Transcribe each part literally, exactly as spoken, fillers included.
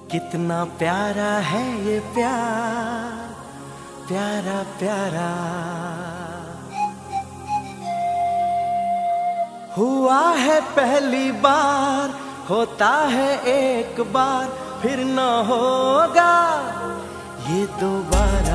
कितना प्यारा है ये प्यार, प्यारा प्यारा। हुआ है पहली बार, होता है एक बार, फिर न होगा ये दोबारा।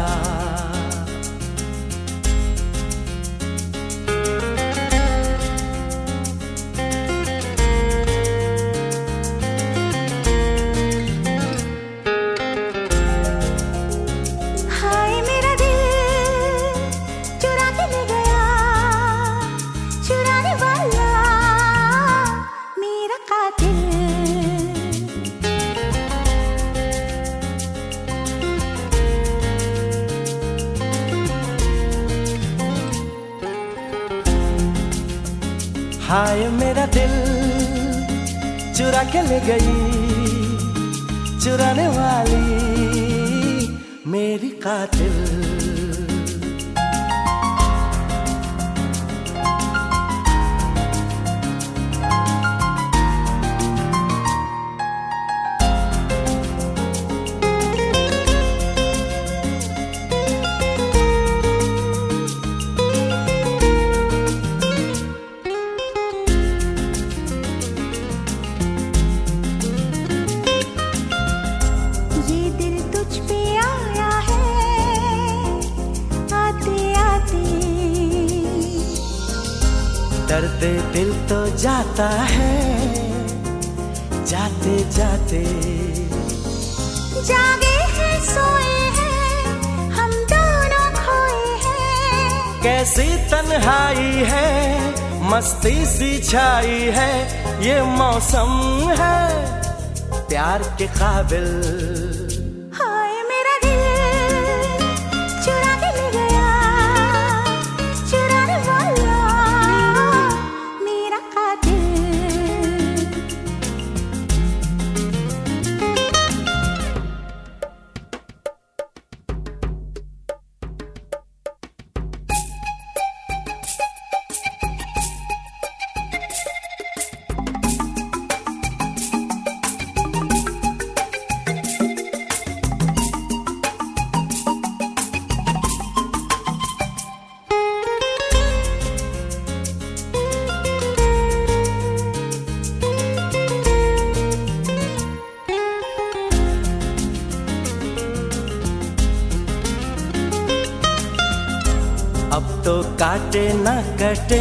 हाय मेरा दिल चुरा के ले गई, चुराने वाली मेरी कातिल। दर्द दिल तो जाता है जाते जाते। जागे हैं सोए हैं हम दोनों खोए हैं। कैसी तन्हाई है मस्ती सी छाई है, ये मौसम है प्यार के काबिल। हाय मेरा दिल चुरा के ले गया, चुराने वाला मेरा कातिल। अब तो काटे न कटे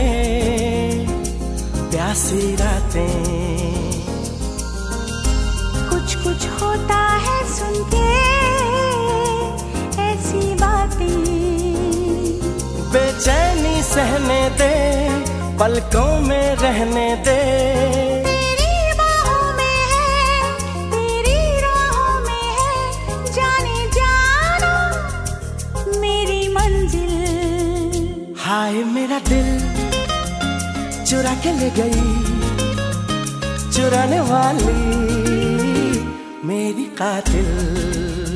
प्यासी रातें। कुछ कुछ होता है सुन के ऐसी बातें। बेचैनी सहने दे, पलकों में रहने दे। तेरी बाहों में है, तेरी राहों में है, जाने जाना मेरी मंजिल। हाय मेरा दिल चुरा के ले गई, चुराने वाली मेरी कातिल।